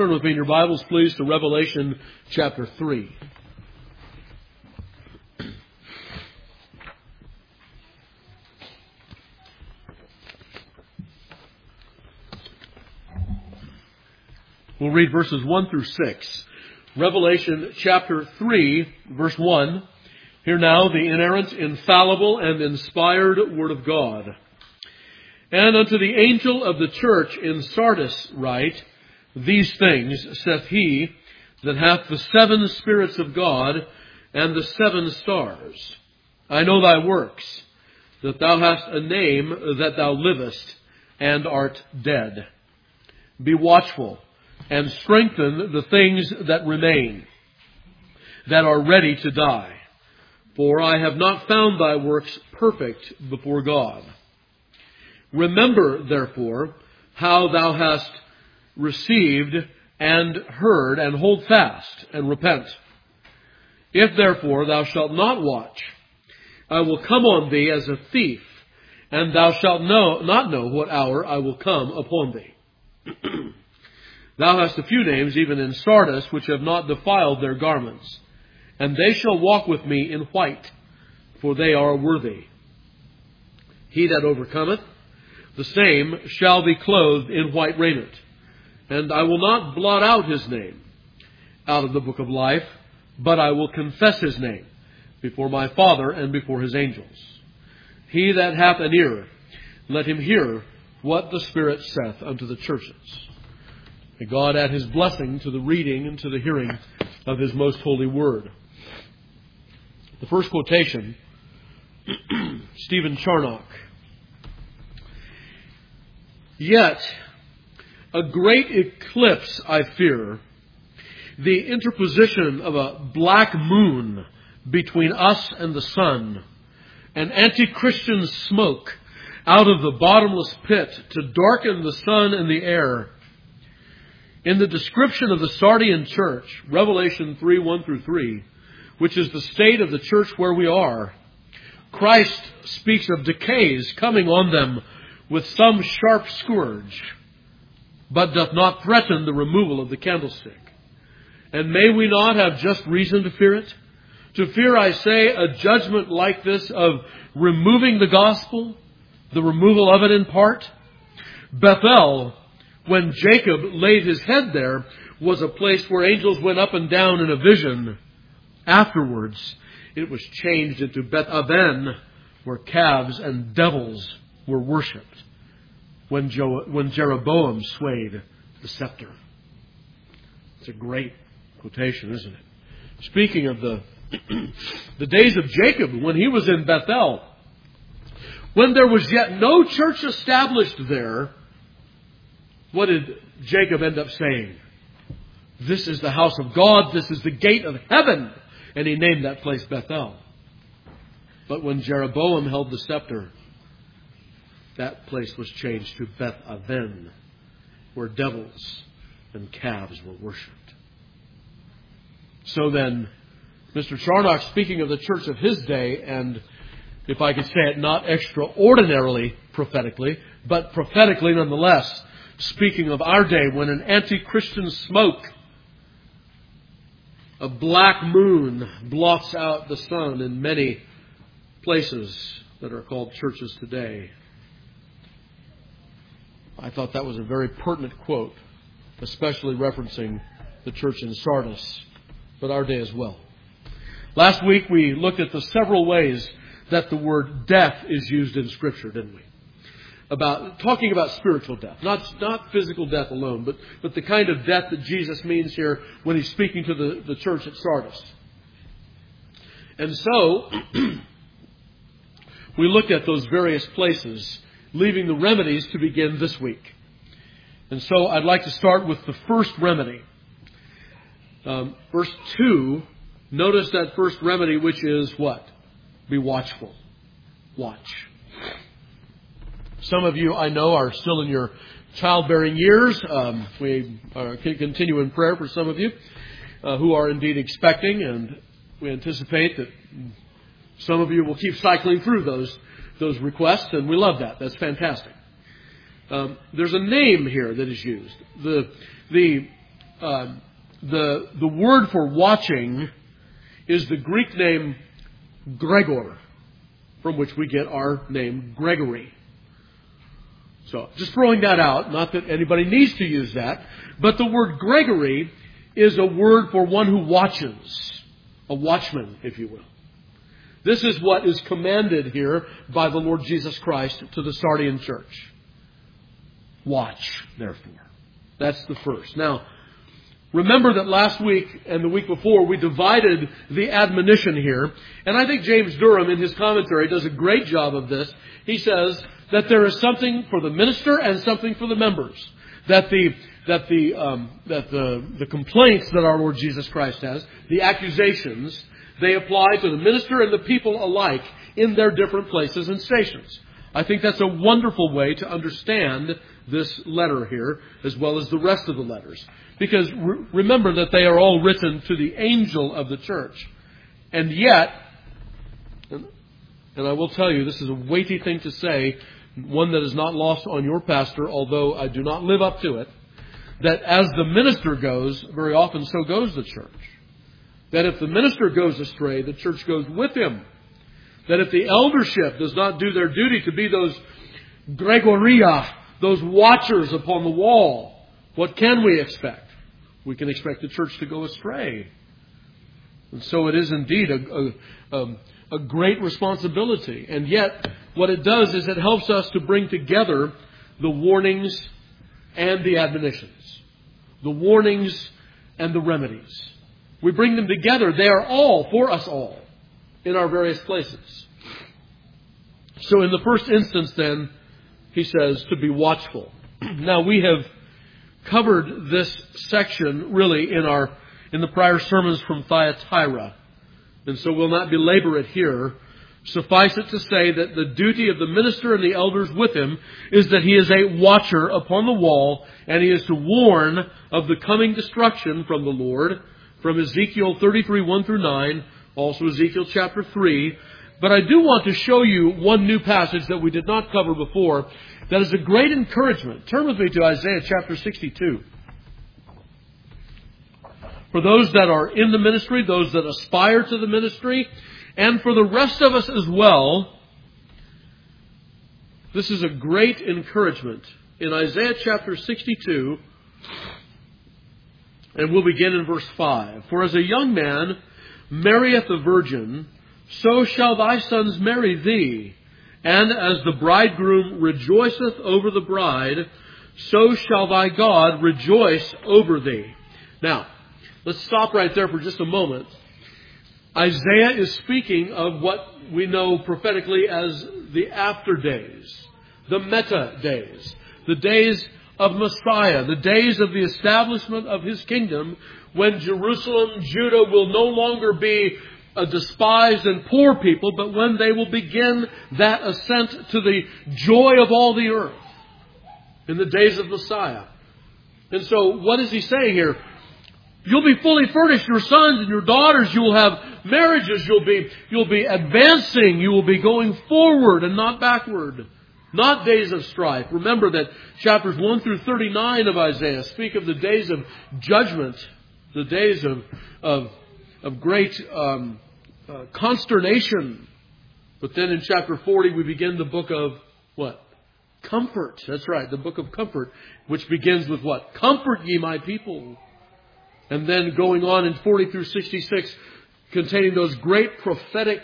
Turn with me in your Bibles, please, to Revelation chapter 3. We'll read verses 1 through 6. Revelation chapter 3, verse 1. Hear now the inerrant, infallible, and inspired Word of God. And unto the angel of the church in Sardis write, These things saith he that hath the 7 spirits of God and the 7 stars. I know thy works, that thou hast a name that thou livest, and art dead. Be watchful, and strengthen the things that remain, that are ready to die. For I have not found thy works perfect before God. Remember, therefore, how thou hast received and heard, and hold fast, and repent. If therefore thou shalt not watch, I will come on thee as a thief, and thou shalt not know what hour I will come upon thee. Thou hast a few names even in Sardis, which have not defiled their garments, and they shall walk with me in white, for they are worthy. He that overcometh, the same shall be clothed in white raiment, and I will not blot out his name out of the book of life, but I will confess his name before my Father and before his angels. He that hath an ear, let him hear what the Spirit saith unto the churches. May God add his blessing to the reading and to the hearing of his most holy word. The first quotation, Stephen Charnock. Yet, a great eclipse, I fear, the interposition of a black moon between us and the sun, an anti-Christian smoke out of the bottomless pit to darken the sun and the air. In the description of the Sardian church, Revelation 3, 1 through 3, which is the state of the church where we are, Christ speaks of decays coming on them with some sharp scourge, but doth not threaten the removal of the candlestick. And may we not have just reason to fear it? To fear, I say, a judgment like this of removing the gospel, the removal of it in part. Bethel, when Jacob laid his head there, was a place where angels went up and down in a vision. Afterwards, it was changed into Beth Aven, where calves and devils were worshipped when Jeroboam swayed the scepter. It's a great quotation, isn't it? Speaking of the days of Jacob, when he was in Bethel, when there was yet no church established there, what did Jacob end up saying? This is the house of God. This is the gate of heaven. And he named that place Bethel. But when Jeroboam held the scepter, that place was changed to Beth Aven, where devils and calves were worshipped. So then, Mr. Charnock, speaking of the church of his day, and if I could say it not extraordinarily prophetically, but prophetically nonetheless, speaking of our day when an anti-Christian smoke, a black moon, blots out the sun in many places that are called churches today. I thought that was a very pertinent quote, especially referencing the church in Sardis, but our day as well. Last week we looked at the several ways that the word death is used in Scripture, didn't we? Talking about spiritual death, not physical death alone, but the kind of death that Jesus means here when he's speaking to the church at Sardis. And so, we looked at those various places, leaving the remedies to begin this week. And so I'd like to start with the first remedy. Verse 2, notice that first remedy, which is what? Be watchful. Watch. Some of you, I know, are still in your childbearing years. We can continue in prayer for some of you who are indeed expecting, and we anticipate that some of you will keep cycling through those requests, and we love that. That's fantastic. There's a name here that is used. The the word for watching is the Greek name Gregor, from which we get our name Gregory. So, just throwing that out, not that anybody needs to use that, but the word Gregory is a word for one who watches, a watchman, if you will. This is what is commanded here by the Lord Jesus Christ to the Sardian church. Watch, therefore. That's the first. Now, remember that last week and the week before we divided the admonition here. And I think James Durham in his commentary does a great job of this. He says that there is something for the minister and something for the members. That the complaints that our Lord Jesus Christ has, the accusations, they apply to the minister and the people alike in their different places and stations. I think that's a wonderful way to understand this letter here, as well as the rest of the letters. Because remember that they are all written to the angel of the church. And yet, and I will tell you, this is a weighty thing to say, one that is not lost on your pastor, although I do not live up to it, that as the minister goes, very often so goes the church. That if the minister goes astray, the church goes with him. That if the eldership does not do their duty to be those Gregoria, those watchers upon the wall, what can we expect? We can expect the church to go astray. And so it is indeed a great responsibility. And yet, what it does is it helps us to bring together the warnings and the admonitions. The warnings and the remedies. We bring them together. They are all for us all in our various places. So in the first instance then, he says to be watchful. Now we have covered this section really in the prior sermons from Thyatira. And so we'll not belabor it here. Suffice it to say that the duty of the minister and the elders with him is that he is a watcher upon the wall, and he is to warn of the coming destruction from the Lord, from Ezekiel 33, 1 through 9, also Ezekiel chapter 3. But I do want to show you one new passage that we did not cover before that is a great encouragement. Turn with me to Isaiah chapter 62. For those that are in the ministry, those that aspire to the ministry, and for the rest of us as well, this is a great encouragement. In Isaiah chapter 62, and we'll begin in verse 5. For as a young man marrieth a virgin, so shall thy sons marry thee. And as the bridegroom rejoiceth over the bride, so shall thy God rejoice over thee. Now, let's stop right there for just a moment. Isaiah is speaking of what we know prophetically as the after days, the meta days, the days of Messiah, the days of the establishment of his kingdom, when Jerusalem, Judah will no longer be a despised and poor people, but when they will begin that ascent to the joy of all the earth in the days of Messiah. And so what is he saying here? You'll be fully furnished, your sons and your daughters. You will have marriages. You'll be advancing. You will be going forward and not backward. Not days of strife. Remember that chapters 1 through 39 of Isaiah speak of the days of judgment, the days of great consternation. But then in chapter 40 we begin the book of what? Comfort. That's right, the book of comfort, which begins with what? Comfort ye my people. And then going on in 40 through 66, containing those great prophetic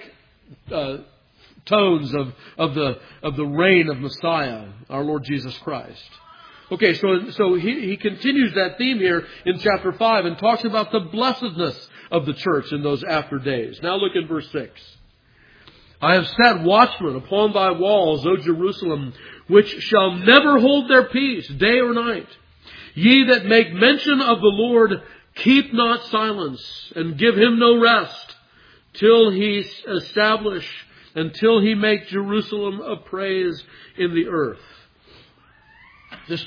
tones of the reign of Messiah, our Lord Jesus Christ. Okay, so he continues that theme here in chapter 5 and talks about the blessedness of the church in those after days. Now look in verse 6. I have set watchmen upon thy walls, O Jerusalem, which shall never hold their peace, day or night. Ye that make mention of the Lord, keep not silence, and give him no rest, till he establish, until he make Jerusalem a praise in the earth. This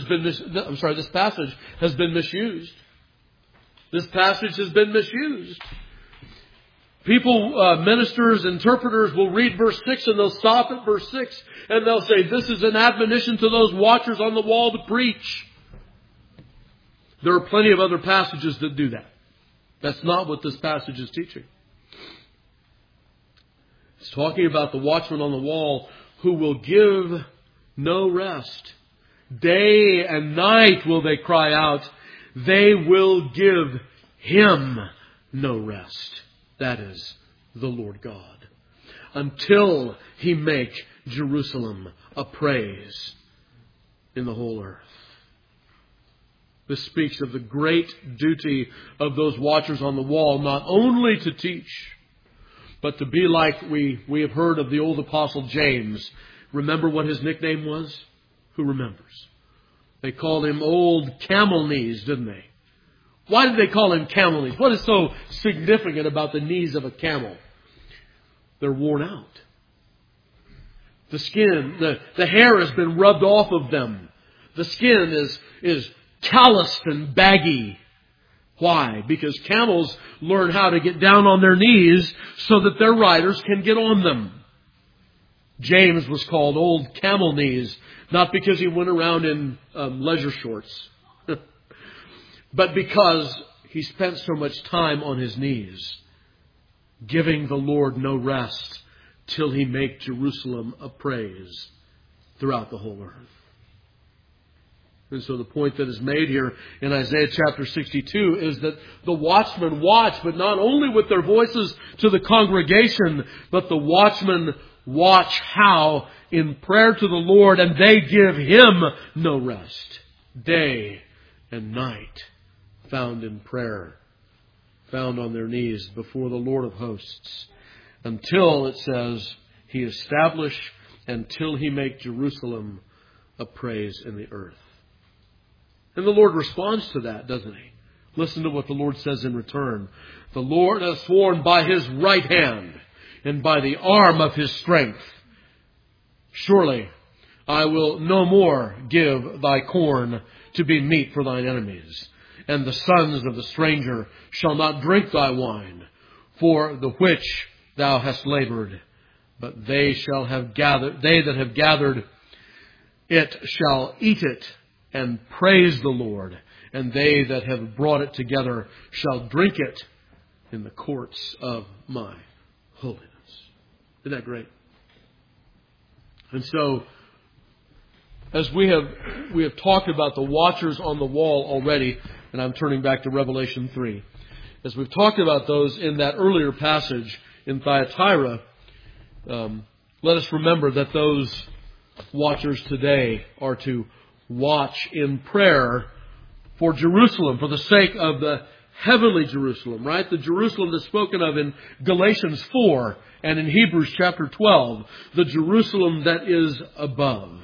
passage has been misused. This passage has been misused. People, ministers, interpreters will read verse 6 and they'll stop at verse 6 and they'll say, this is an admonition to those watchers on the wall to preach. There are plenty of other passages that do that. That's not what this passage is teaching. It's talking about the watchman on the wall who will give no rest. Day and night will they cry out. They will give Him no rest. That is the Lord God. Until He make Jerusalem a praise in the whole earth. This speaks of the great duty of those watchers on the wall, not only to teach, but to be like we have heard of the old apostle James. Remember what his nickname was? Who remembers? They called him Old Camel Knees, didn't they? Why did they call him Camel Knees? What is so significant about the knees of a camel? They're worn out. The skin, the hair has been rubbed off of them. The skin is calloused and baggy. Why? Because camels learn how to get down on their knees so that their riders can get on them. James was called Old Camel Knees, not because he went around in leisure shorts, but because he spent so much time on his knees, giving the Lord no rest till He make Jerusalem a praise throughout the whole earth. And so the point that is made here in Isaiah chapter 62 is that the watchmen watch, but not only with their voices to the congregation, but the watchmen watch how? In prayer to the Lord, and they give Him no rest. Day and night, found in prayer, found on their knees before the Lord of hosts, until, it says, He establish, until He make Jerusalem a praise in the earth. And the Lord responds to that, doesn't He? Listen to what the Lord says in return. The Lord has sworn by His right hand and by the arm of His strength. Surely I will no more give thy corn to be meat for thine enemies, and the sons of the stranger shall not drink thy wine, for the which thou hast labored. But they that have gathered it shall eat it and praise the Lord, and they that have brought it together shall drink it in the courts of my holiness. Isn't that great? And so, as we have talked about the watchers on the wall already, and I'm turning back to Revelation 3. As we've talked about those in that earlier passage in Thyatira, let us remember that those watchers today are to watch in prayer for Jerusalem, for the sake of the heavenly Jerusalem, right? The Jerusalem that's spoken of in Galatians 4 and in Hebrews chapter 12. The Jerusalem that is above.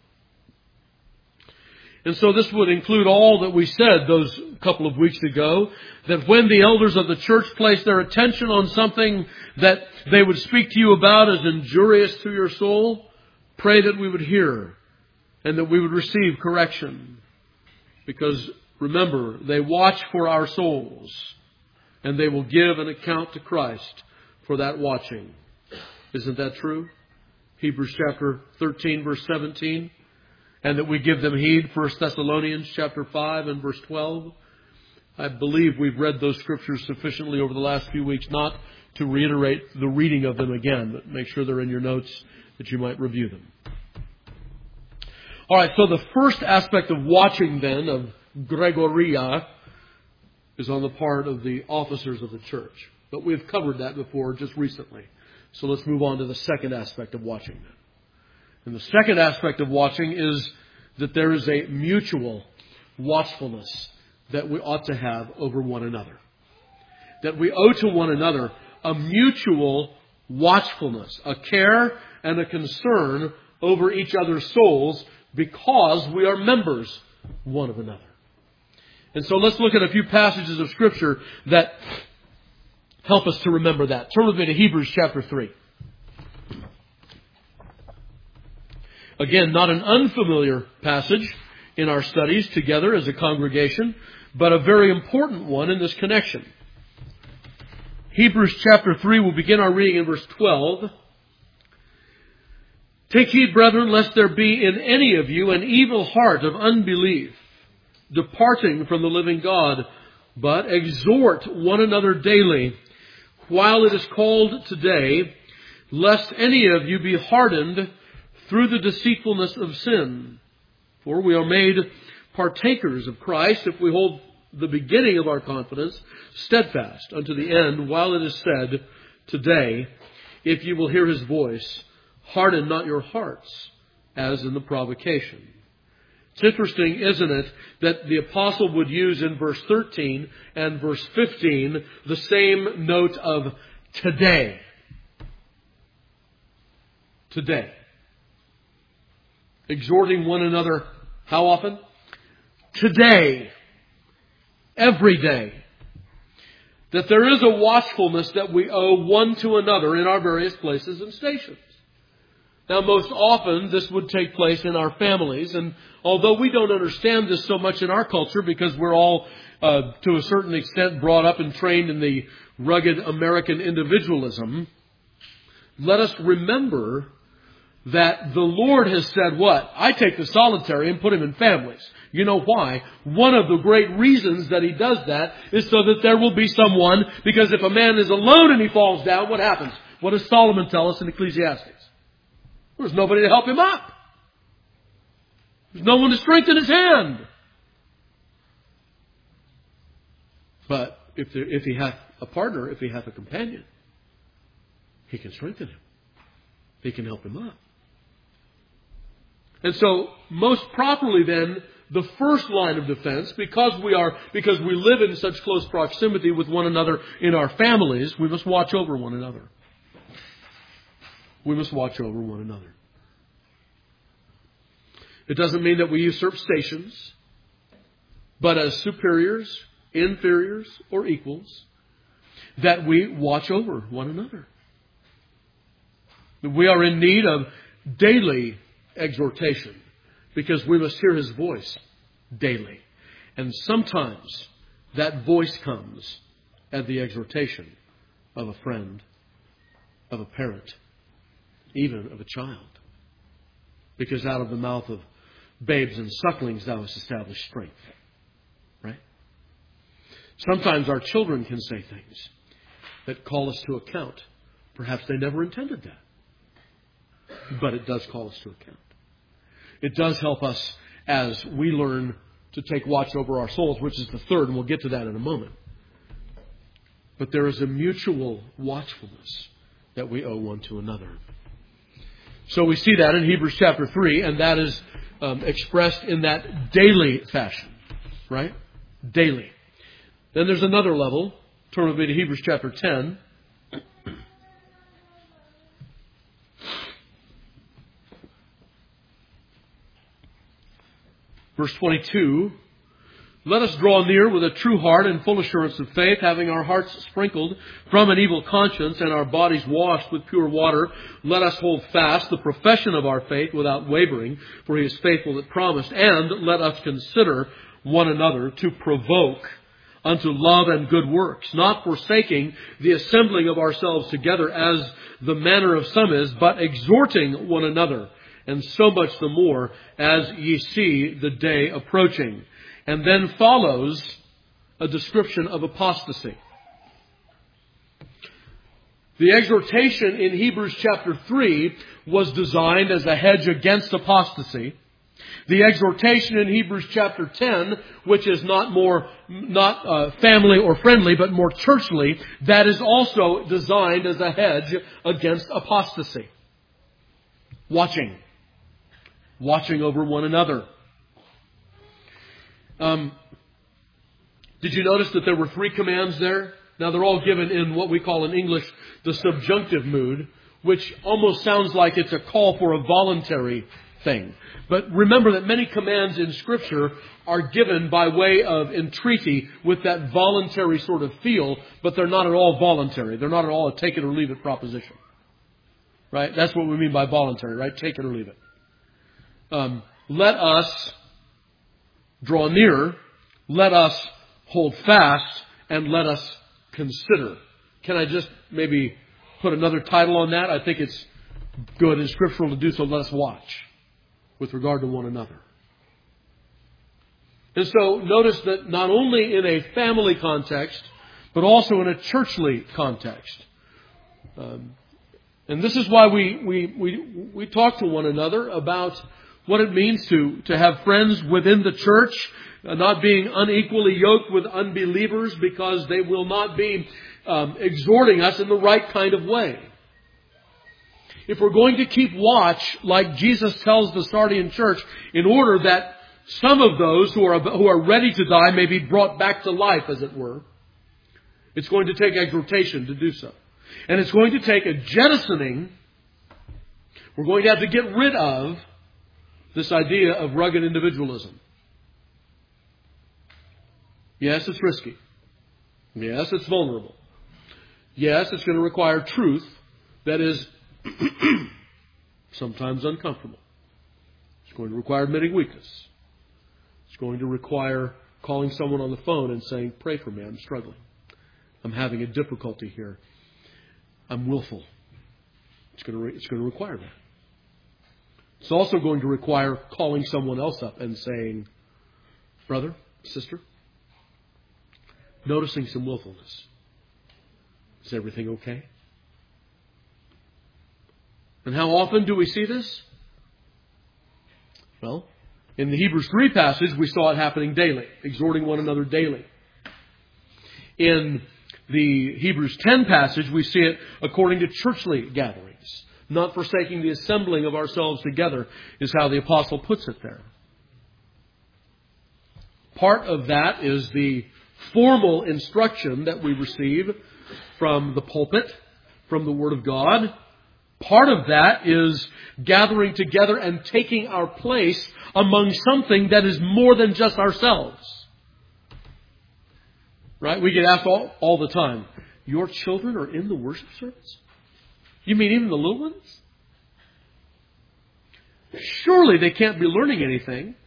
And so this would include all that we said those couple of weeks ago, that when the elders of the church place their attention on something that they would speak to you about as injurious to your soul, pray that we would hear and that we would receive correction. Because remember, they watch for our souls, and they will give an account to Christ for that watching. Isn't that true? Hebrews chapter 13, verse 17. And that we give them heed, 1 Thessalonians chapter 5 and verse 12. I believe we've read those scriptures sufficiently over the last few weeks not to reiterate the reading of them again, but make sure they're in your notes that you might review them. All right, so the first aspect of watching then, of Gregoria, is on the part of the officers of the church. But we've covered that before just recently. So let's move on to the second aspect of watching then. And the second aspect of watching is that there is a mutual watchfulness that we ought to have over one another. That we owe to one another a mutual watchfulness, a care and a concern over each other's souls, because we are members one of another. And so let's look at a few passages of Scripture that help us to remember that. Turn with me to Hebrews chapter 3. Again, not an unfamiliar passage in our studies together as a congregation, but a very important one in this connection. Hebrews chapter 3, we'll begin our reading in verse 12. Take heed, brethren, lest there be in any of you an evil heart of unbelief departing from the living God, but exhort one another daily, while it is called today, lest any of you be hardened through the deceitfulness of sin. For we are made partakers of Christ if we hold the beginning of our confidence steadfast unto the end, while it is said, today, if you will hear His voice, harden not your hearts, as in the provocation. It's interesting, isn't it, that the apostle would use in verse 13 and verse 15 the same note of today. Today. Exhorting one another, how often? Today. Every day. That there is a watchfulness that we owe one to another in our various places and stations. Now, most often, this would take place in our families, and although we don't understand this so much in our culture because we're all, to a certain extent, brought up and trained in the rugged American individualism, let us remember that the Lord has said what? I take the solitary and put him in families. You know why? One of the great reasons that He does that is so that there will be someone, because if a man is alone and he falls down, what happens? What does Solomon tell us in Ecclesiastes? There's nobody to help him up. There's no one to strengthen his hand. But if he hath a partner, if he hath a companion, he can strengthen him. He can help him up. And so, most properly then, the first line of defense, because we live in such close proximity with one another in our families, we must watch over one another. We must watch over one another. It doesn't mean that we usurp stations, but as superiors, inferiors, or equals, that we watch over one another. We are in need of daily exhortation because we must hear His voice daily. And sometimes that voice comes at the exhortation of a friend, of a parent, even of a child. Because out of the mouth of babes and sucklings thou hast established strength. Right? Sometimes our children can say things that call us to account. Perhaps they never intended that. But it does call us to account. It does help us as we learn to take watch over our souls, which is the third, and we'll get to that in a moment. But there is a mutual watchfulness that we owe one to another. So we see that in Hebrews chapter 3, and that is expressed in that daily fashion. Right? Daily. Then there's another level. Turn with me to Hebrews chapter 10. Verse 22, let us draw near with a true heart and full assurance of faith, having our hearts sprinkled from an evil conscience and our bodies washed with pure water. Let us hold fast the profession of our faith without wavering, for He is faithful that promised. And let us consider one another to provoke unto love and good works, not forsaking the assembling of ourselves together as the manner of some is, but exhorting one another. And so much the more as ye see the day approaching. And then follows a description of apostasy. The exhortation in Hebrews chapter 3 was designed as a hedge against apostasy. The exhortation in Hebrews chapter 10, which is not family or friendly, but more churchly, that is also designed as a hedge against apostasy. Watching over one another. Did you notice that there were 3 commands there? Now they're all given in what we call in English the subjunctive mood, which almost sounds like it's a call for a voluntary thing. But remember that many commands in Scripture are given by way of entreaty with that voluntary sort of feel, but they're not at all voluntary. They're not at all a take it or leave it proposition. Right? That's what we mean by voluntary, right? Take it or leave it. Let us draw near, let us hold fast, and let us consider. Can I just maybe put another title on that? I think it's good and scriptural to do so. Let us watch with regard to one another. And so notice that not only in a family context, but also in a churchly context. And this is why we talk to one another about what it means to have friends within the church, not being unequally yoked with unbelievers, because they will not be exhorting us in the right kind of way. If we're going to keep watch, like Jesus tells the Sardian church, in order that some of those who are ready to die may be brought back to life, as it were, it's going to take exhortation to do so. And it's going to take a jettisoning. We're going to have to get rid of this idea of rugged individualism. Yes, it's risky. Yes, it's vulnerable. Yes, it's going to require truth that is sometimes uncomfortable. It's going to require admitting weakness. It's going to require calling someone on the phone and saying, "Pray for me, I'm struggling. I'm having a difficulty here. I'm willful." It's going to require that. It's also going to require calling someone else up and saying, "Brother, sister, noticing some willfulness. Is everything okay?" And how often do we see this? Well, in the Hebrews 3 passage, we saw it happening daily, exhorting one another daily. In the Hebrews 10 passage, we see it according to churchly gatherings. Not forsaking the assembling of ourselves together is how the apostle puts it there. Part of that is the formal instruction that we receive from the pulpit, from the Word of God. Part of that is gathering together and taking our place among something that is more than just ourselves. Right? We get asked all the time, "Your children are in the worship service? You mean even the little ones? Surely they can't be learning anything."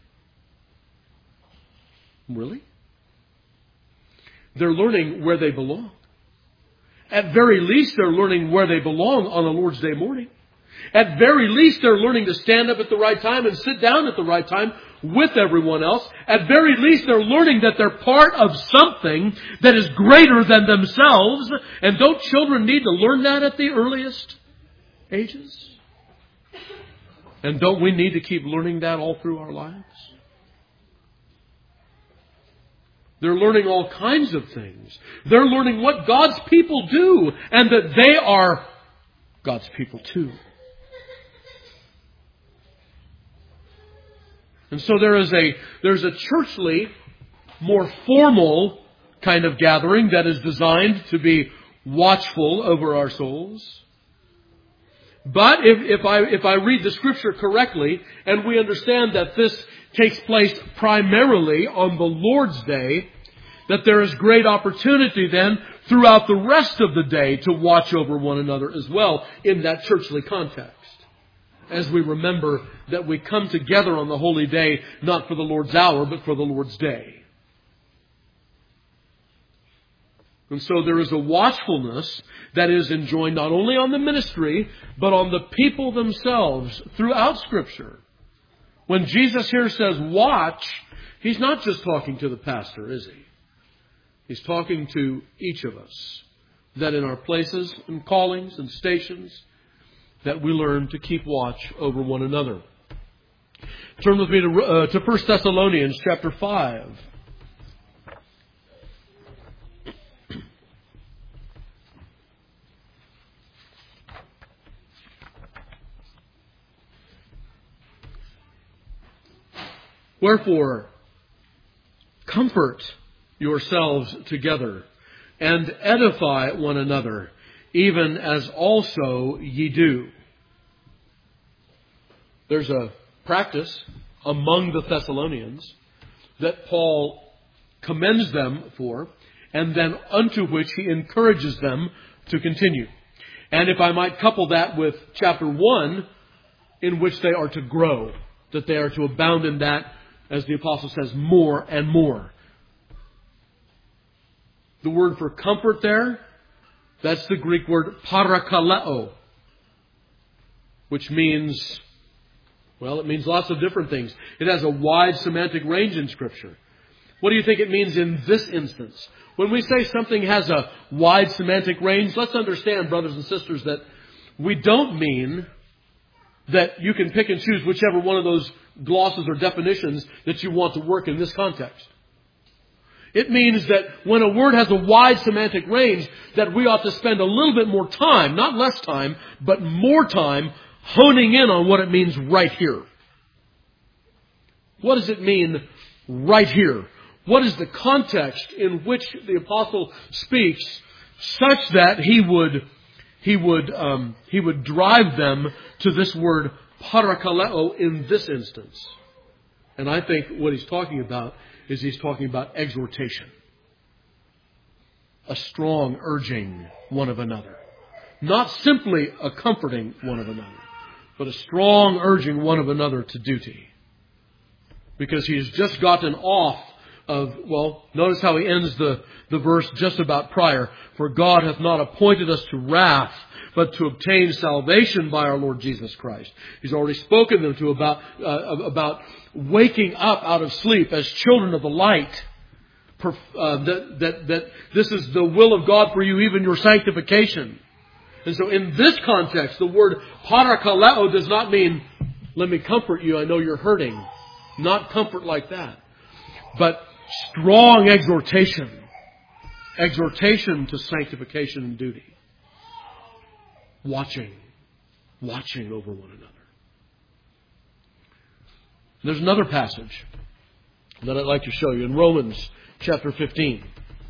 Really? They're learning where they belong. At very least, they're learning where they belong on a Lord's Day morning. At very least, they're learning to stand up at the right time and sit down at the right time with everyone else. At very least, they're learning that they're part of something that is greater than themselves. And don't children need to learn that at the earliest ages? And don't we need to keep learning that all through our lives? They're learning all kinds of things. They're learning what God's people do, and that they are God's people too. And so there's a churchly, more formal kind of gathering that is designed to be watchful over our souls. But if I read the Scripture correctly, and we understand that this takes place primarily on the Lord's Day, that there is great opportunity then throughout the rest of the day to watch over one another as well in that churchly context. As we remember that we come together on the holy day, not for the Lord's hour, but for the Lord's day. And so there is a watchfulness that is enjoined not only on the ministry, but on the people themselves throughout Scripture. When Jesus here says watch, He's not just talking to the pastor, is He? He's talking to each of us. That in our places and callings and stations, that we learn to keep watch over one another. Turn with me to 1 Thessalonians chapter 5. Wherefore, comfort yourselves together and edify one another, even as also ye do. There's a practice among the Thessalonians that Paul commends them for, and then unto which he encourages them to continue. And if I might couple that with chapter 1, in which they are to grow, that they are to abound in that, as the apostle says, more and more. The word for comfort there, that's the Greek word parakaleo, which means, well, it means lots of different things. It has a wide semantic range in Scripture. What do you think it means in this instance? When we say something has a wide semantic range, let's understand, brothers and sisters, that we don't mean that you can pick and choose whichever one of those glosses or definitions that you want to work in this context. It means that when a word has a wide semantic range, that we ought to spend a little bit more time, not less time, but more time honing in on what it means right here. What does it mean right here? What is the context in which the apostle speaks such that he would drive them to this word parakaleo in this instance? And I think what he's talking about is he's talking about exhortation. A strong urging one of another. Not simply a comforting one of another, but a strong urging one of another to duty. Because he's just gotten off of, well, notice how he ends the verse just about prior. For God hath not appointed us to wrath, but to obtain salvation by our Lord Jesus Christ. He's already spoken them to about waking up out of sleep as children of the light. That this is the will of God for you, even your sanctification. And so in this context, the word parakaleo does not mean, let me comfort you, I know you're hurting. Not comfort like that. But strong exhortation. Exhortation to sanctification and duty. Watching over one another. There's another passage that I'd like to show you in Romans chapter 15.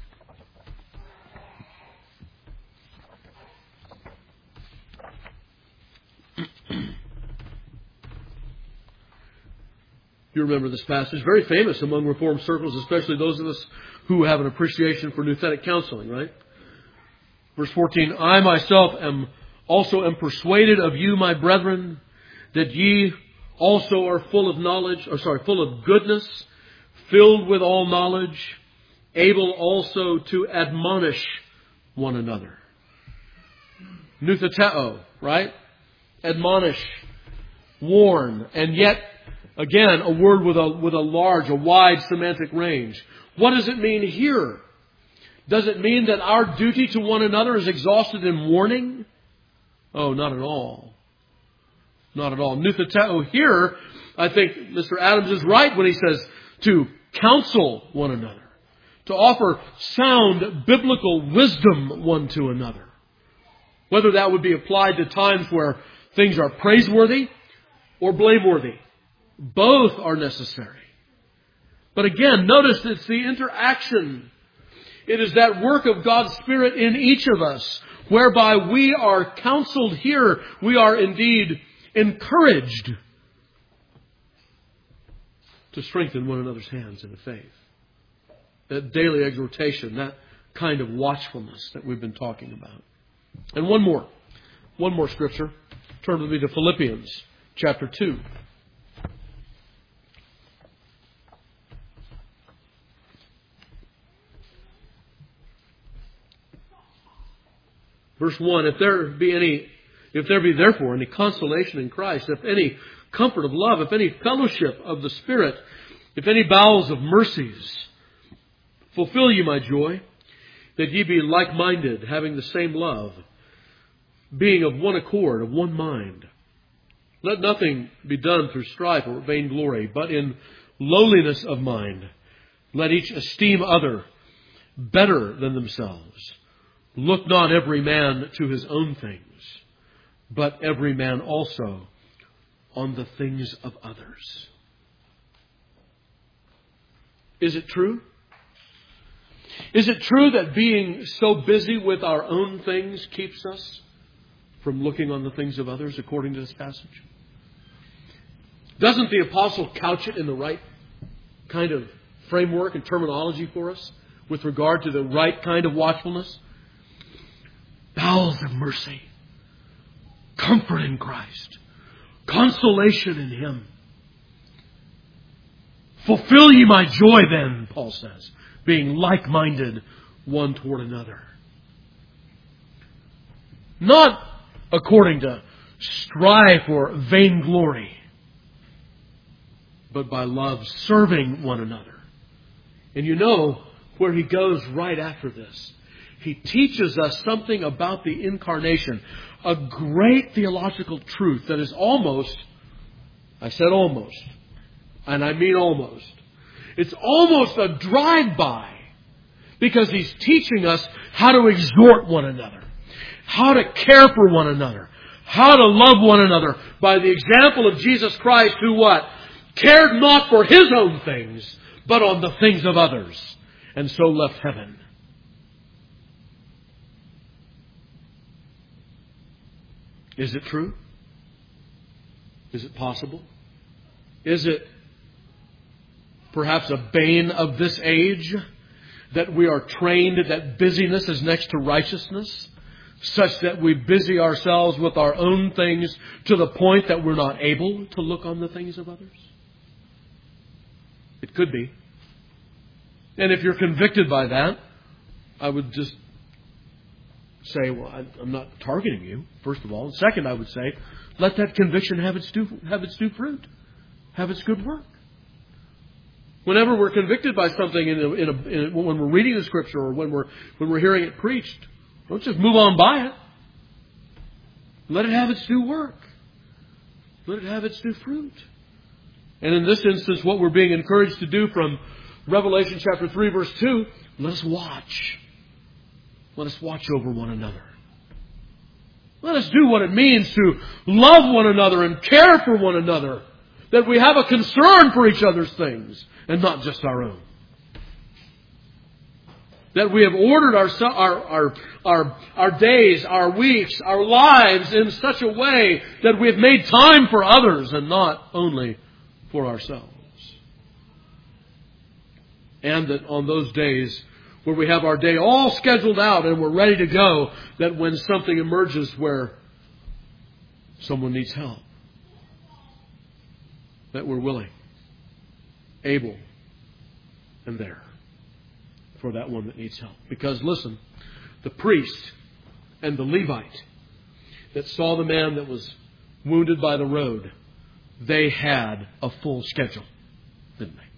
You remember this passage, very famous among Reformed circles, especially those of us who have an appreciation for nouthetic counseling, right? Verse 14, I myself am persuaded of you, my brethren, that ye also are full of goodness, filled with all knowledge, able also to admonish one another. Noutheteo, right? Admonish, warn, and yet, again, a word with a wide semantic range. What does it mean here? Does it mean that our duty to one another is exhausted in warning? Oh, not at all. Not at all. Noutheteo here, I think Mr. Adams is right when he says to counsel one another. To offer sound biblical wisdom one to another. Whether that would be applied to times where things are praiseworthy or blameworthy. Both are necessary. But again, notice it's the interaction. It is that work of God's Spirit in each of us, whereby we are counseled here. We are indeed encouraged to strengthen one another's hands in the faith. That daily exhortation, that kind of watchfulness that we've been talking about. And one more scripture. Turn with me to Philippians chapter 2. Verse 1, if there be therefore any consolation in Christ, if any comfort of love, if any fellowship of the Spirit, if any bowels of mercies, fulfill ye my joy, that ye be like-minded, having the same love, being of one accord, of one mind. Let nothing be done through strife or vainglory, but in lowliness of mind. Let each esteem other better than themselves. Look not every man to his own things, but every man also on the things of others. Is it true? Is it true that being so busy with our own things keeps us from looking on the things of others, according to this passage? Doesn't the apostle couch it in the right kind of framework and terminology for us with regard to the right kind of watchfulness? Bowels of mercy, comfort in Christ, consolation in Him. Fulfill ye my joy then, Paul says, being like-minded one toward another. Not according to strife or vainglory, but by love serving one another And you know where he goes right after this. He teaches us something about the incarnation. A great theological truth that is almost, I said almost, and I mean almost. It's almost a drive-by. Because he's teaching us how to exhort one another. How to care for one another. How to love one another. By the example of Jesus Christ, who what? Cared not for his own things, but on the things of others. And so left heaven. Is it true? Is it possible? Is it perhaps a bane of this age that we are trained that busyness is next to righteousness, such that we busy ourselves with our own things to the point that we're not able to look on the things of others? It could be. And if you're convicted by that, I would just say, well, I'm not targeting you, first of all. And second, I would say, let that conviction have its due fruit. Have its good work. Whenever we're convicted by something when we're reading the Scripture or when we're hearing it preached, don't just move on by it. Let it have its due work. Let it have its due fruit. And in this instance, what we're being encouraged to do from Revelation chapter 3, verse 2, let us watch. Let us watch over one another. Let us do what it means to love one another and care for one another. That we have a concern for each other's things and not just our own. That we have ordered our days, our weeks, our lives in such a way that we have made time for others and not only for ourselves. And that on those days where we have our day all scheduled out and we're ready to go, that when something emerges where someone needs help, that we're willing, able, and there for that one that needs help. Because listen, the priest and the Levite that saw the man that was wounded by the road, they had a full schedule, didn't they?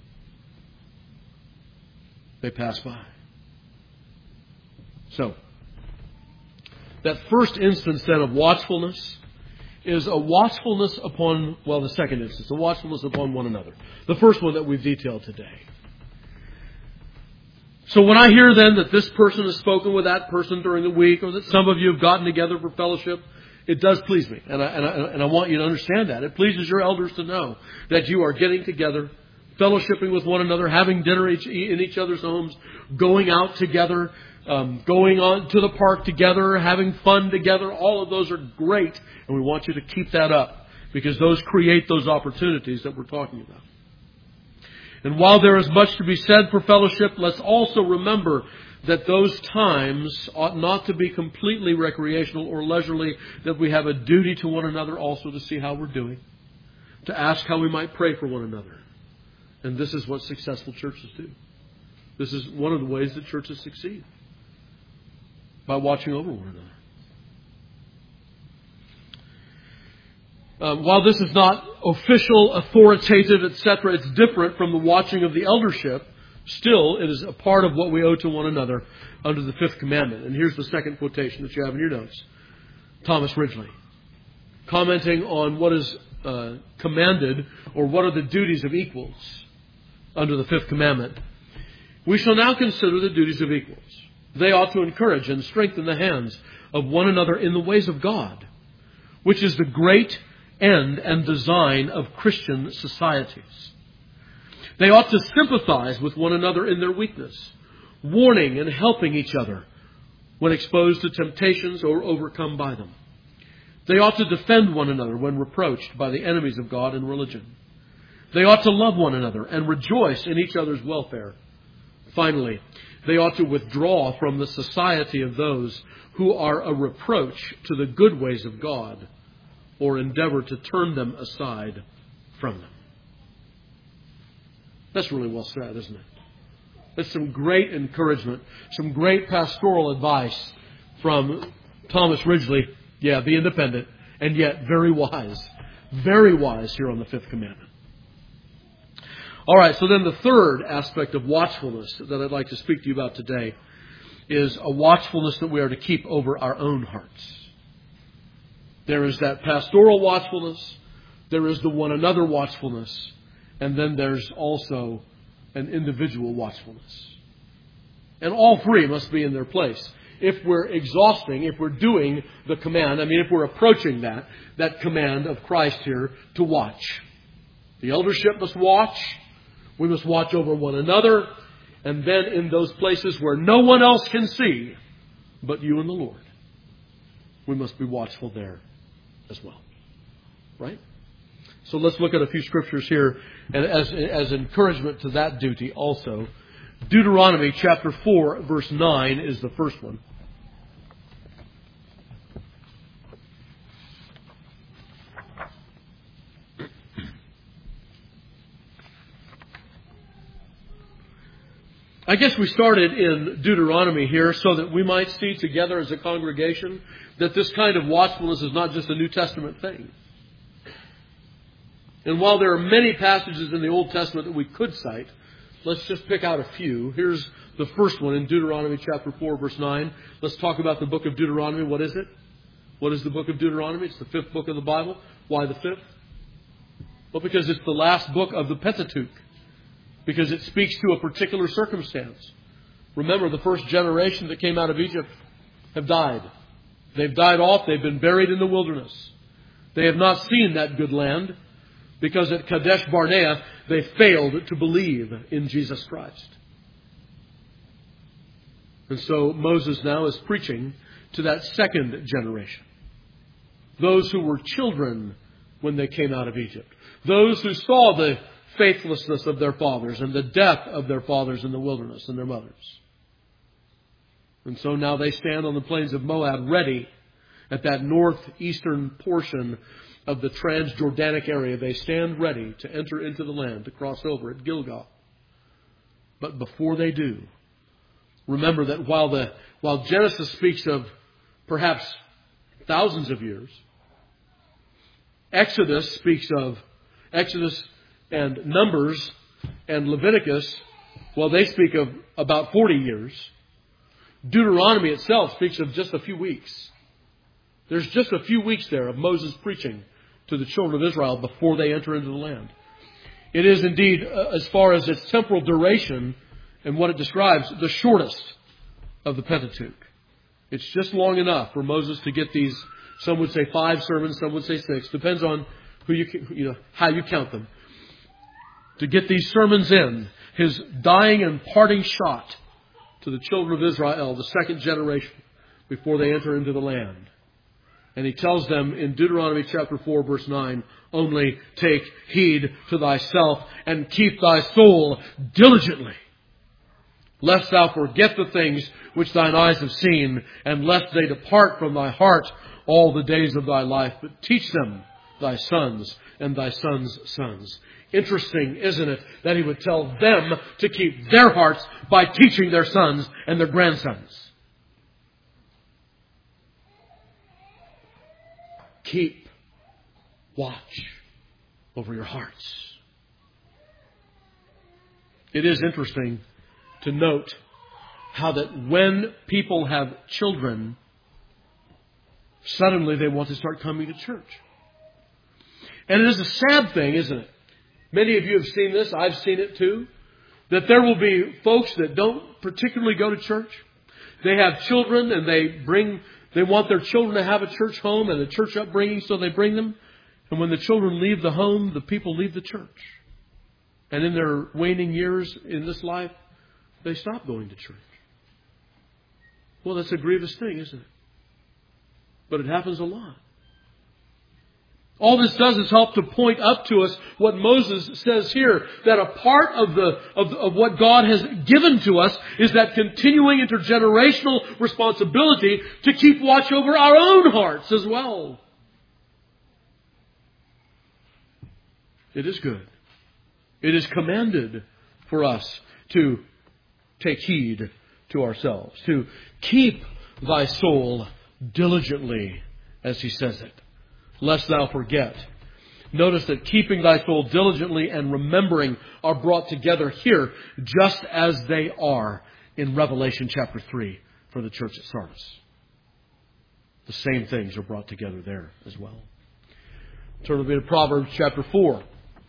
They passed by. So, that first instance then of watchfulness is a watchfulness upon, the second instance, a watchfulness upon one another. The first one that we've detailed today. So when I hear then that this person has spoken with that person during the week, or that some of you have gotten together for fellowship, it does please me. And I want you to understand that. It pleases your elders to know that you are getting together, fellowshipping with one another, having dinner in each other's homes, going out together, going on to the park together, having fun together. All of those are great. And we want you to keep that up because those create those opportunities that we're talking about. And while there is much to be said for fellowship, let's also remember that those times ought not to be completely recreational or leisurely, that we have a duty to one another also to see how we're doing, to ask how we might pray for one another. And this is what successful churches do. This is one of the ways that churches succeed, by watching over one another. While this is not official, authoritative, etc., it's different from the watching of the eldership. Still, it is a part of what we owe to one another under the fifth commandment. And here's the second quotation that you have in your notes. Thomas Ridgely, commenting on what is commanded, or what are the duties of equals under the fifth commandment. We shall now consider the duties of equals. They ought to encourage and strengthen the hands of one another in the ways of God, which is the great end and design of Christian societies. They ought to sympathize with one another in their weakness, warning and helping each other when exposed to temptations or overcome by them. They ought to defend one another when reproached by the enemies of God and religion. They ought to love one another and rejoice in each other's welfare. Finally, they ought to withdraw from the society of those who are a reproach to the good ways of God, or endeavor to turn them aside from them. That's really well said, isn't it? That's some great encouragement, some great pastoral advice from Thomas Ridgely. Yeah, be independent, and yet very wise here on the fifth commandment. All right, so then the third aspect of watchfulness that I'd like to speak to you about today is a watchfulness that we are to keep over our own hearts. There is that pastoral watchfulness, there is the one another watchfulness, and then there's also an individual watchfulness. And all three must be in their place. If we're exhausting, if we're doing the command, if we're approaching that command of Christ here to watch. The eldership must watch. We must watch over one another. And then in those places where no one else can see but you and the Lord, we must be watchful there as well. Right? So let's look at a few scriptures here and as encouragement to that duty also. Deuteronomy chapter 4, verse 9 is the first one. I guess we started in Deuteronomy here so that we might see together as a congregation that this kind of watchfulness is not just a New Testament thing. And while there are many passages in the Old Testament that we could cite, let's just pick out a few. Here's the first one in Deuteronomy chapter 4, verse 9. Let's talk about the book of Deuteronomy. What is it? What is the book of Deuteronomy? It's the fifth book of the Bible. Why the fifth? Well, because it's the last book of the Pentateuch. Because it speaks to a particular circumstance. Remember, the first generation that came out of Egypt have died. They've died off. They've been buried in the wilderness. They have not seen that good land because at Kadesh Barnea they failed to believe in Jesus Christ. And so Moses now is preaching to that second generation. Those who were children when they came out of Egypt. Those who saw the faithlessness of their fathers and the death of their fathers in the wilderness and their mothers. And so now they stand on the plains of Moab ready at that northeastern portion of the Transjordanic area. They stand ready to enter into the land, to cross over at Gilgal. But before they do, remember that while Genesis speaks of perhaps thousands of years, Exodus speaks of Exodus and Numbers and Leviticus, well, they speak of about 40 years. Deuteronomy itself speaks of just a few weeks. There's just a few weeks there of Moses preaching to the children of Israel before they enter into the land. It is indeed, as far as its temporal duration and what it describes, the shortest of the Pentateuch. It's just long enough for Moses to get these, some would say 5 sermons, some would say 6. Depends on how you count them. To get these sermons in, his dying and parting shot to the children of Israel, the second generation, before they enter into the land. And he tells them in Deuteronomy chapter 4, verse 9, only take heed to thyself and keep thy soul diligently, lest thou forget the things which thine eyes have seen, and lest they depart from thy heart all the days of thy life, but teach them thy sons and thy sons' sons. Interesting, isn't it, that he would tell them to keep their hearts by teaching their sons and their grandsons. Keep watch over your hearts. It is interesting to note how that when people have children, suddenly they want to start coming to church. And it is a sad thing, isn't it? Many of you have seen this. I've seen it too. That there will be folks that don't particularly go to church. They have children and they want their children to have a church home and a church upbringing, so they bring them. And when the children leave the home, the people leave the church. And in their waning years in this life, they stop going to church. Well, that's a grievous thing, isn't it? But it happens a lot. All this does is help to point up to us what Moses says here, that a part of what God has given to us is that continuing intergenerational responsibility to keep watch over our own hearts as well. It is good. It is commanded for us to take heed to ourselves, to keep thy soul diligently, as he says it, lest thou forget. Notice that keeping thy soul diligently and remembering are brought together here just as they are in Revelation chapter 3 for the church at Sardis. The same things are brought together there as well. Turn with me to Proverbs chapter 4.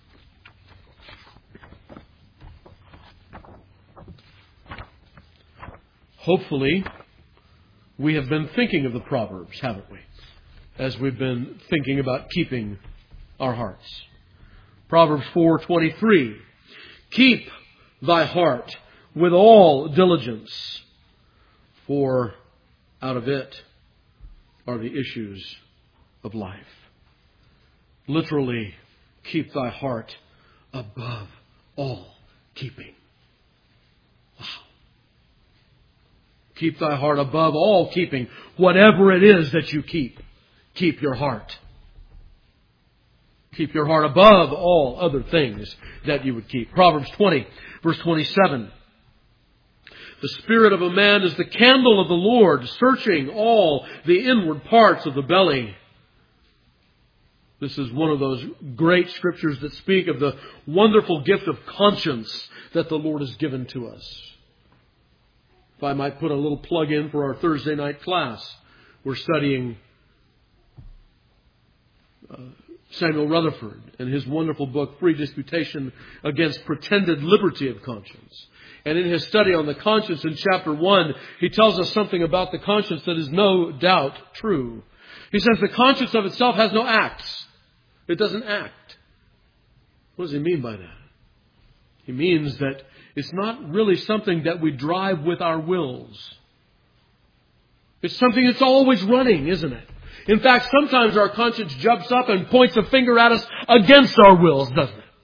Hopefully, we have been thinking of the Proverbs, haven't we? As we've been thinking about keeping our hearts. Proverbs 4:23. Keep thy heart with all diligence, for out of it are the issues of life. Literally, keep thy heart above all keeping. Wow. Keep thy heart above all keeping. Whatever it is that you keep your heart. Keep your heart above all other things that you would keep. Proverbs 20, verse 27. The spirit of a man is the candle of the Lord, searching all the inward parts of the belly. This is one of those great scriptures that speak of the wonderful gift of conscience that the Lord has given to us. If I might put a little plug in for our Thursday night class, we're studying Samuel Rutherford and his wonderful book, Free Disputation Against Pretended Liberty of Conscience. And in his study on the conscience in chapter 1, he tells us something about the conscience that is no doubt true. He says the conscience of itself has no acts. It doesn't act. What does he mean by that? He means that it's not really something that we drive with our wills. It's something that's always running, isn't it? In fact, sometimes our conscience jumps up and points a finger at us against our wills, doesn't it?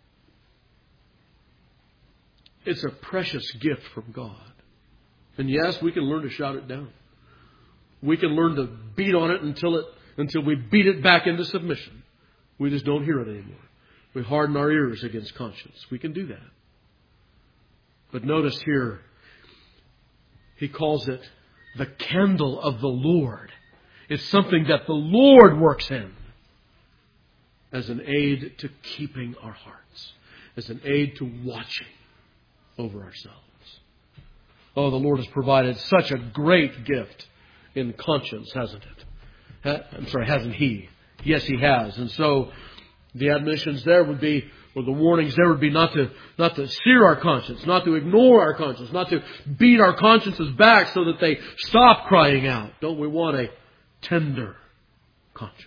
It's a precious gift from God. And yes, we can learn to shout it down. We can learn to beat on it until we beat it back into submission. We just don't hear it anymore. We harden our ears against conscience. We can do that. But notice here, he calls it the candle of the Lord. It's something that the Lord works in as an aid to keeping our hearts, as an aid to watching over ourselves. Oh, the Lord has provided such a great gift in conscience, hasn't it? Hasn't He? Yes, He has. And so the admonitions there would be, or the warnings there would be not to sear our conscience, not to ignore our conscience, not to beat our consciences back so that they stop crying out. Don't we want a tender conscience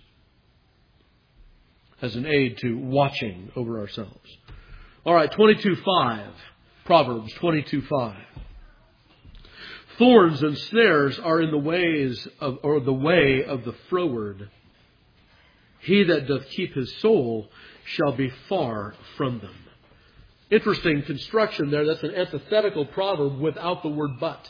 as an aid to watching over ourselves? All right, 22:5. Proverbs 22:5. Thorns and snares are in the way of the froward. He that doth keep his soul shall be far from them. Interesting construction there. That's an antithetical proverb without the word but.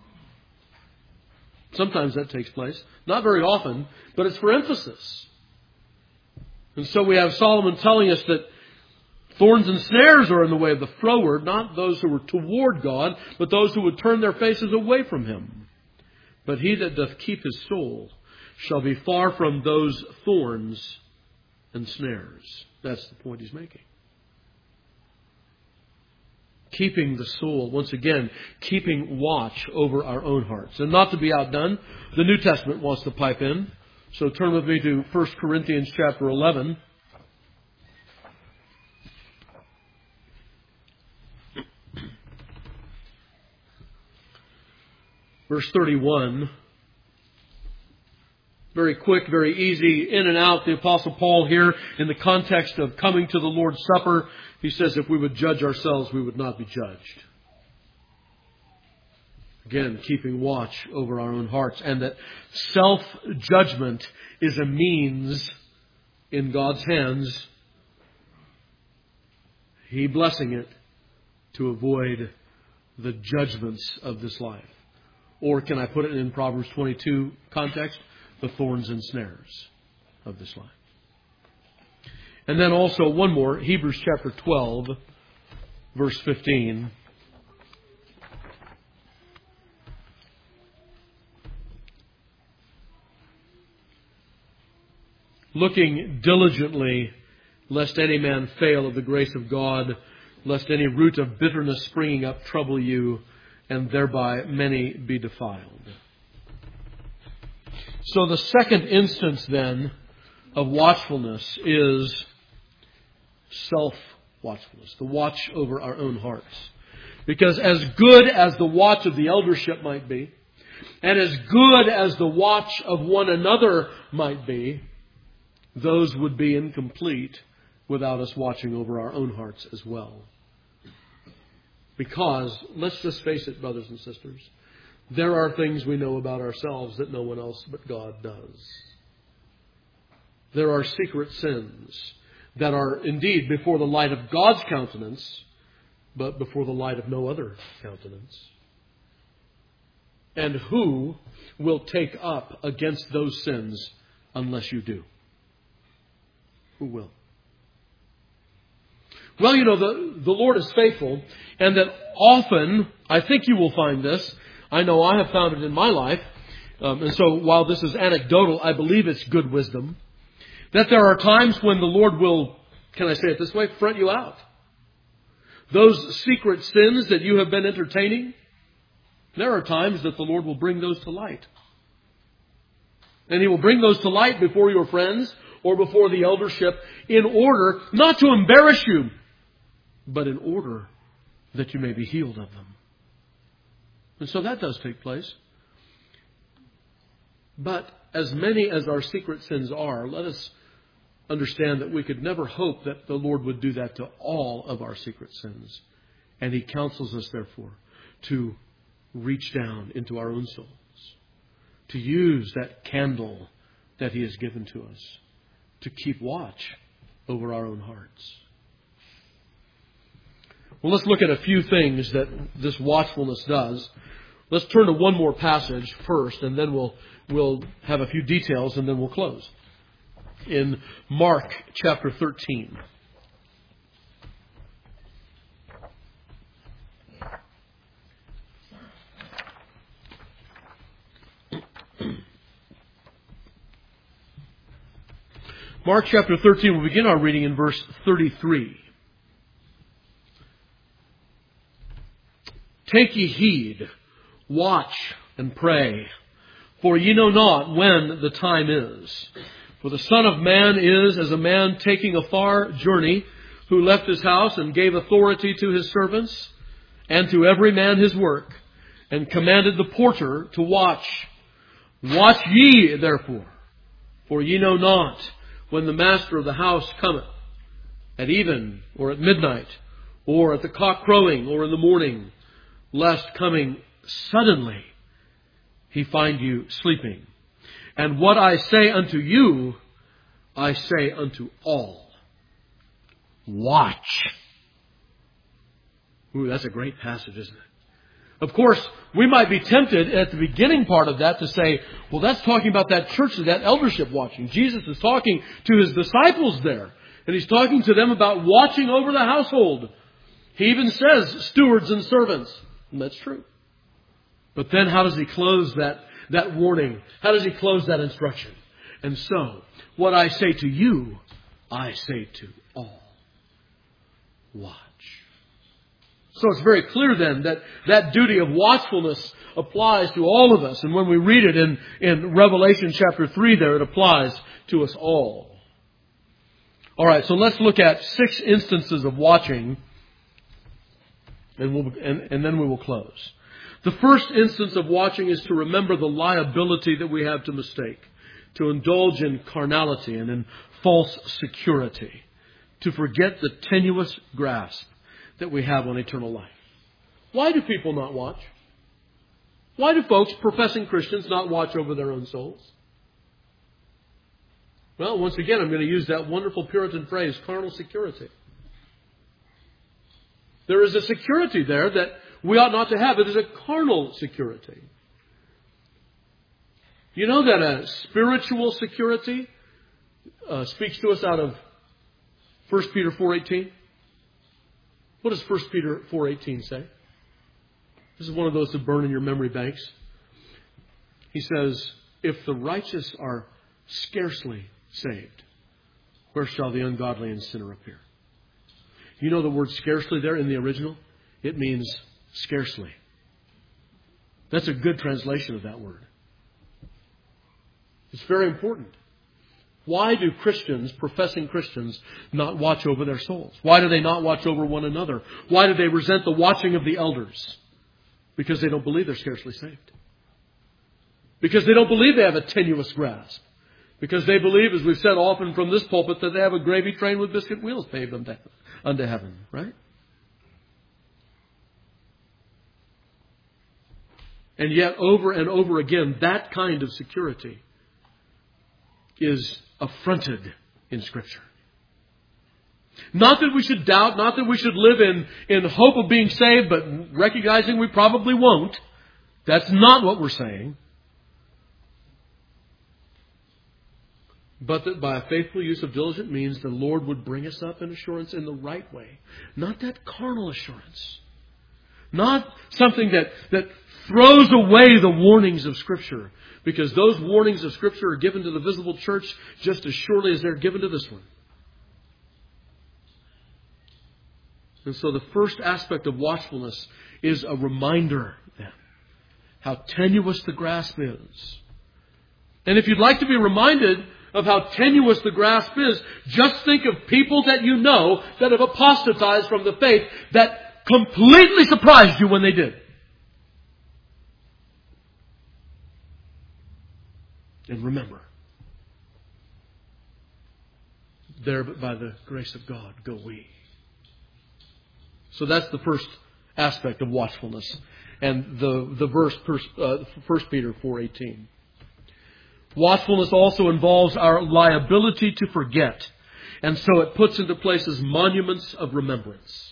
Sometimes that takes place. Not very often, but it's for emphasis. And so we have Solomon telling us that thorns and snares are in the way of the froward, not those who are toward God, but those who would turn their faces away from Him. But he that doth keep his soul shall be far from those thorns and snares. That's the point he's making. Keeping the soul, once again, keeping watch over our own hearts. And not to be outdone, the New Testament wants to pipe in. So turn with me to 1 Corinthians chapter 11. Verse 31. Very quick, very easy, in and out. The Apostle Paul here, in the context of coming to the Lord's Supper, he says if we would judge ourselves, we would not be judged. Again, keeping watch over our own hearts. And that self-judgment is a means in God's hands, He blessing it, to avoid the judgments of this life. Or can I put it in Proverbs 22 context? The thorns and snares of this life. And then also one more, Hebrews chapter 12, verse 15. looking diligently, lest any man fail of the grace of God, lest any root of bitterness springing up trouble you, and thereby many be defiled. So the second instance then of watchfulness is self-watchfulness, the watch over our own hearts. Because as good as the watch of the eldership might be, and as good as the watch of one another might be, those would be incomplete without us watching over our own hearts as well. Because, let's just face it, brothers and sisters, there are things we know about ourselves that no one else but God does. There are secret sins that are indeed before the light of God's countenance, but before the light of no other countenance. And who will take up against those sins unless you do? Who will? Well, you know, the Lord is faithful, and that often, I think you will find this, I know I have found it in my life, and so while this is anecdotal, I believe it's good wisdom, that there are times when the Lord will, can I say it this way, front you out. Those secret sins that you have been entertaining, there are times that the Lord will bring those to light. And He will bring those to light before your friends or before the eldership in order not to embarrass you, but in order that you may be healed of them. And so that does take place. But as many as our secret sins are, let us understand that we could never hope that the Lord would do that to all of our secret sins. And He counsels us, therefore, to reach down into our own souls, to use that candle that He has given to us, to keep watch over our own hearts. Well, let's look at a few things that this watchfulness does. Let's turn to one more passage first, and then we'll have a few details, and then we'll close. In Mark chapter 13. Mark chapter 13, we'll begin our reading in verse 33. Take ye heed, watch and pray, for ye know not when the time is. For the Son of Man is as a man taking a far journey, who left his house and gave authority to his servants, and to every man his work, and commanded the porter to watch. Watch ye therefore, for ye know not when the master of the house cometh, at even, or at midnight, or at the cock crowing, or in the morning, lest coming suddenly he find you sleeping. And what I say unto you, I say unto all. Watch. Ooh, that's a great passage, isn't it? Of course, we might be tempted at the beginning part of that to say, well, that's talking about that church, that eldership watching. Jesus is talking to His disciples there. And He's talking to them about watching over the household. He even says stewards and servants. And that's true. But then how does He close that warning? How does He close that instruction? And so, what I say to you, I say to all. Watch. So it's very clear then that duty of watchfulness applies to all of us. And when we read it in Revelation chapter 3 there, it applies to us all. All right, so let's look at 6 instances of watching, and then we will close. The first instance of watching is to remember the liability that we have to mistake, to indulge in carnality and in false security, to forget the tenuous grasp that we have on eternal life. Why do people not watch? Why do folks, professing Christians, not watch over their own souls? Well, once again, I'm going to use that wonderful Puritan phrase, carnal security. There is a security there that we ought not to have. It is a carnal security. You know that a spiritual security speaks to us out of 1 Peter 4:18? What does 1 Peter 4:18 say? This is one of those that burn in your memory banks. He says, if the righteous are scarcely saved. where shall the ungodly and sinner appear? You know the word scarcely there in the original? It means scarcely. That's a good translation of that word. It's very important. Why do Christians, professing Christians, not watch over their souls? Why do they not watch over one another? Why do they resent the watching of the elders? Because they don't believe they're scarcely saved. Because they don't believe they have a tenuous grasp. Because they believe, as we've said often from this pulpit, that they have a gravy train with biscuit wheels paved unto heaven. Right? And yet, over and over again, that kind of security is affronted in Scripture. Not that we should doubt, not that we should live in hope of being saved, but recognizing we probably won't. That's not what we're saying. But that by a faithful use of diligent means, the Lord would bring us up in assurance in the right way. Not that carnal assurance. Not something that throws away the warnings of Scripture. Because those warnings of Scripture are given to the visible church just as surely as they're given to this one. And so the first aspect of watchfulness is a reminder then how tenuous the grasp is. And if you'd like to be reminded of how tenuous the grasp is, just think of people that you know that have apostatized from the faith that completely surprised you when they did. And remember, there but by the grace of God go we. So that's the first aspect of watchfulness. And the verse, 1 Peter 4:18. Watchfulness also involves our liability to forget. And so it puts into places monuments of remembrance.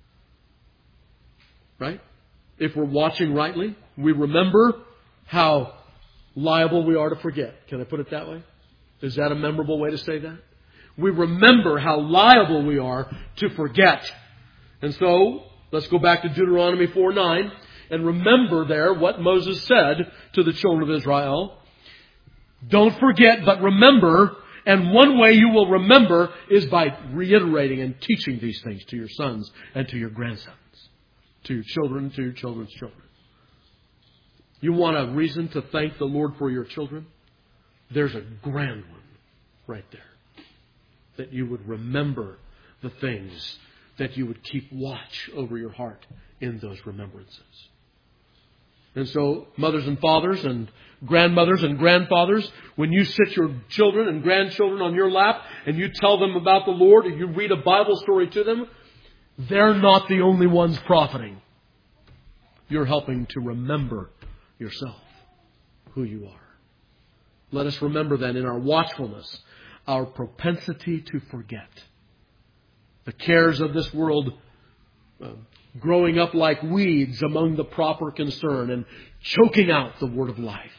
Right? If we're watching rightly, we remember how liable we are to forget. Can I put it that way? Is that a memorable way to say that? We remember how liable we are to forget. And so, let's go back to Deuteronomy 4:9 and remember there what Moses said to the children of Israel. Don't forget, but remember. And one way you will remember is by reiterating and teaching these things to your sons and to your grandsons, to your children, to your children's children. You want a reason to thank the Lord for your children? There's a grand one right there. That you would remember the things, that you would keep watch over your heart in those remembrances. And so, mothers and fathers and grandmothers and grandfathers, when you sit your children and grandchildren on your lap and you tell them about the Lord and you read a Bible story to them, they're not the only ones profiting. You're helping to remember yourself, who you are. Let us remember then in our watchfulness, our propensity to forget. The cares of this world growing up like weeds among the proper concern and choking out the word of life.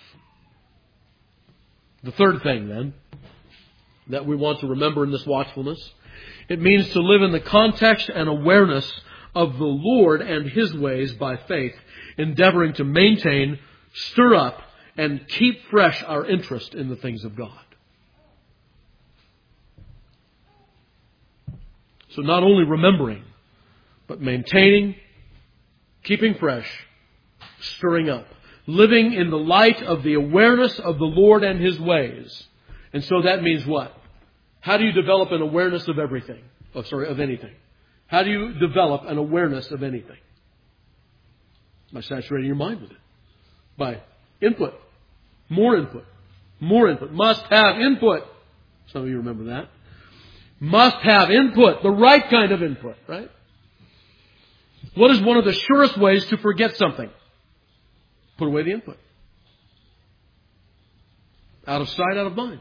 The third thing then that we want to remember in this watchfulness, it means to live in the context and awareness of the Lord and His ways by faith, endeavoring to maintain, stir up, and keep fresh our interest in the things of God. So not only remembering, but maintaining, keeping fresh, stirring up. Living in the light of the awareness of the Lord and His ways. And so that means what? How do you develop an awareness of everything? Of anything. How do you develop an awareness of anything? By saturating your mind with it. By input. More input. More input. Must have input. Some of you remember that. Must have input. The right kind of input, right? What is one of the surest ways to forget something? Put away the input. Out of sight, out of mind.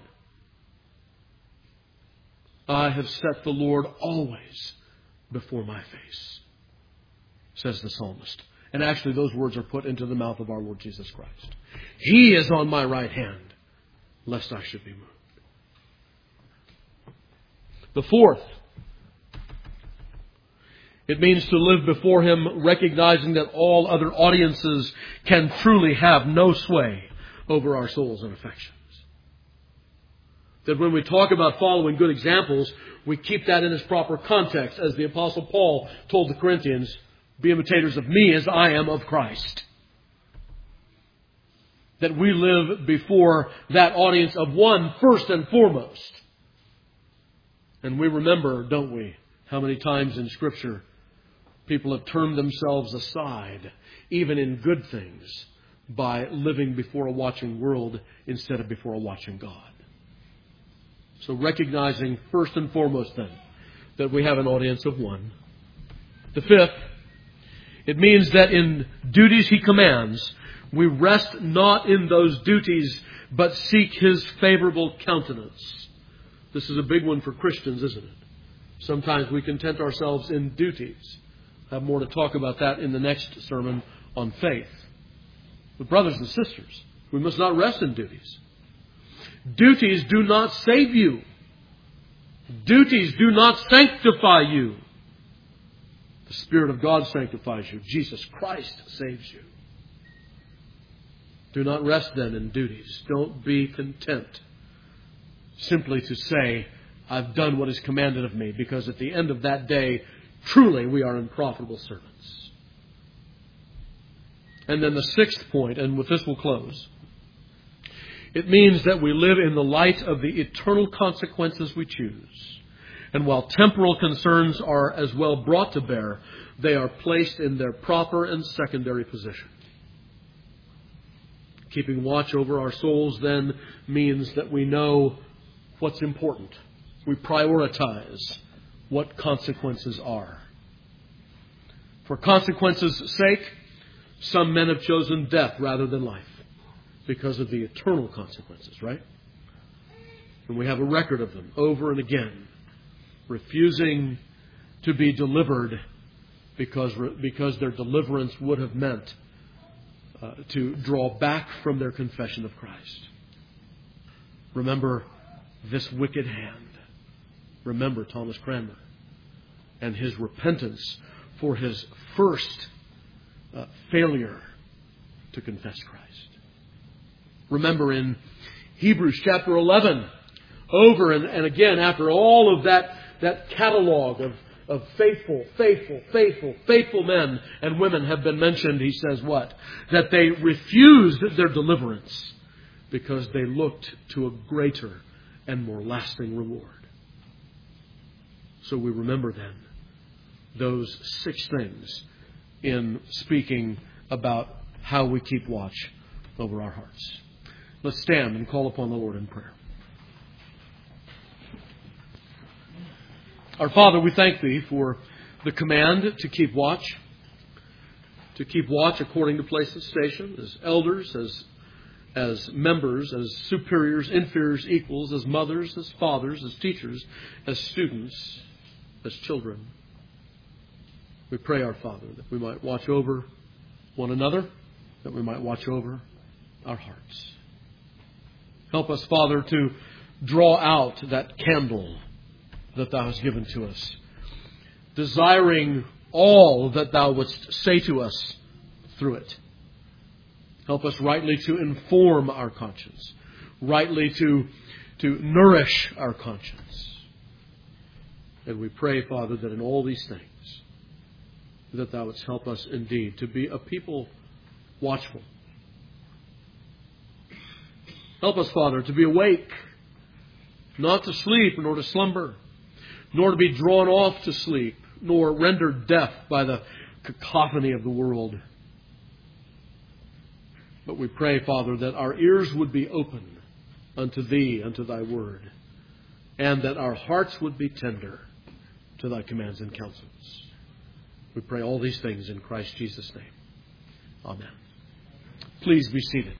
I have set the Lord always before my face, says the psalmist. And actually those words are put into the mouth of our Lord Jesus Christ. He is on my right hand, lest I should be moved. The fourth, it means to live before Him recognizing that all other audiences can truly have no sway over our souls and affections. That when we talk about following good examples, we keep that in its proper context. As the Apostle Paul told the Corinthians, be imitators of me as I am of Christ. That we live before that audience of one first and foremost. And we remember, don't we, how many times in Scripture people have turned themselves aside, even in good things, by living before a watching world instead of before a watching God. So recognizing first and foremost then that we have an audience of one. The fifth, it means that in duties He commands, we rest not in those duties, but seek His favorable countenance. This is a big one for Christians, isn't it? Sometimes we content ourselves in duties. I have more to talk about that in the next sermon on faith. But brothers and sisters, we must not rest in duties. Duties do not save you. Duties do not sanctify you. The Spirit of God sanctifies you. Jesus Christ saves you. Do not rest then in duties. Don't be content simply to say, I've done what is commanded of me, because at the end of that day, truly we are unprofitable servants. And then the sixth point, and with this we'll close. It means that we live in the light of the eternal consequences we choose. And while temporal concerns are as well brought to bear, they are placed in their proper and secondary position. Keeping watch over our souls then means that we know what's important. We prioritize what consequences are. For consequences' sake, some men have chosen death rather than life because of the eternal consequences, right? And we have a record of them over and again, refusing to be delivered because their deliverance would have meant to draw back from their confession of Christ. Remember this wicked hand. Remember Thomas Cranmer and his repentance for his first failure to confess Christ. Remember in Hebrews chapter 11, over and again, after all of that catalog of faithful men and women have been mentioned, he says what? That they refused their deliverance because they looked to a greater and more lasting reward. So we remember then those 6 things in speaking about how we keep watch over our hearts. Let's stand and call upon the Lord in prayer. Our Father, we thank Thee for the command to keep watch according to place and station, as elders, as members, as superiors, inferiors, equals, as mothers, as fathers, as teachers, as students, as children. We pray, our Father, that we might watch over one another, that we might watch over our hearts. Help us, Father, to draw out that candle that Thou hast given to us, desiring all that Thou wouldst say to us through it. Help us rightly to inform our conscience, rightly to nourish our conscience. And we pray, Father, that in all these things, that Thou wouldst help us indeed to be a people watchful. Help us, Father, to be awake, not to sleep nor to slumber, nor to be drawn off to sleep, nor rendered deaf by the cacophony of the world. But we pray, Father, that our ears would be open unto Thee, unto Thy word, and that our hearts would be tender to Thy commands and counsels. We pray all these things in Christ Jesus' name. Amen. Please be seated.